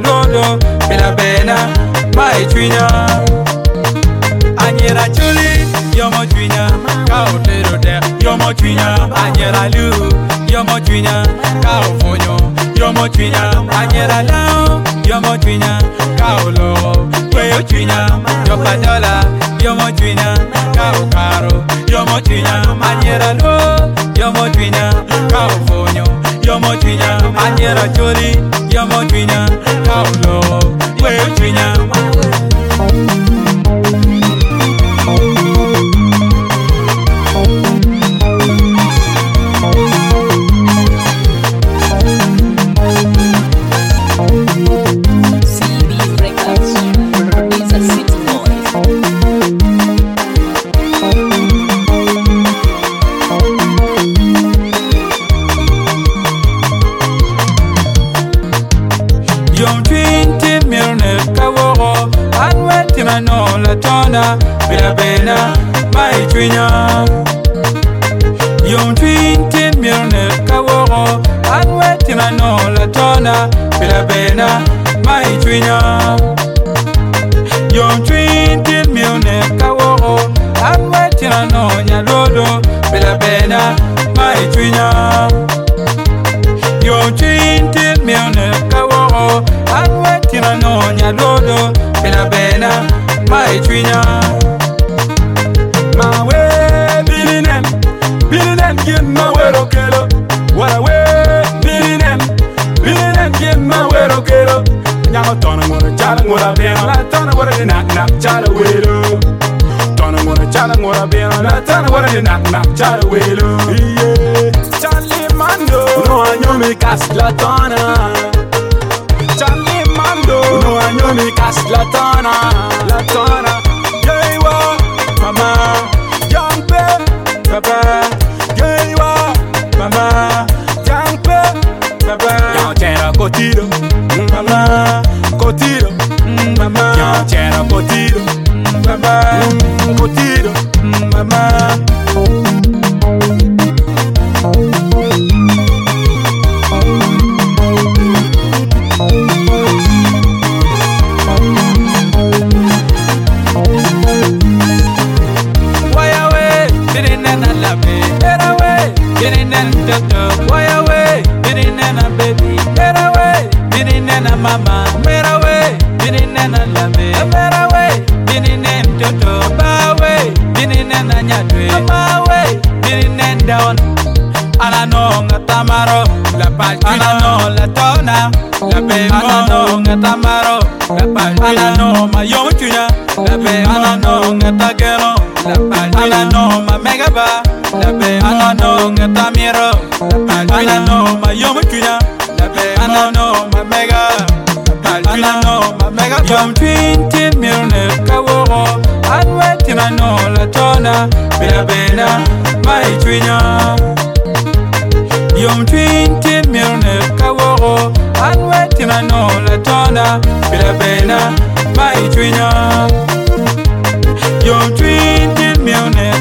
nyalodo bila bena mai twinya anyera chuli yomo twinya ka otero de yomo twinya anyera lu yomo twinya ka ofonyo yomo twinya anyera lao yomo twinya ka olo kweyo twinya yopadola yomo twinya ka okaro yomo twinya anyera lo yomo twinya ka ofonyo yomo twinya anyera chuli yomo twinya ka olo kweyo twinya bila bena mai twinya yom twintin mirne kaworo anwetina no la tona bila bena mai twinya yom twintin mirne kaworo anwetina no nyalodo bila bena mai twinya yom twintin mirne kaworo anwetina no nyalodo bila bena mai twinya my way bilinen get my way rokelo wala way bilinen get my way rokelo nyama tona ngora chala ngora bena la tona wara de nak chala welo tona ngora chala ngora bena la tona wara de nak chala welo yeah Charlie Mando no anyomi kas la tona Charlie Mando no anyomi kas la tona yewa mama jampe baba yewa mama jampe baba ya chera kotiro mama kotiro mama ya chera kotiro baba kotiro mama Why away, didn't a baby, get away, didn't a mama, where away, didn't a love, where away, didn't toto, away, didn't a nyatwe, away, didn't down. Anano tamaro, la palchina no la tona, la bemo no tamaro, la palchina no ma yomuchunya, la bemo no tagero, la palchina no ma megaba. Ana no ngatamiro, ana no ma yomuchunya, ana no ma mega, ana no ma mega. Yom twintin mirne kaworo, anwetina no la tona, bila bena mai twinya. Yom twintin mirne kaworo, anwetina no la tona, bila bena mai twinya. Yom twintin mirne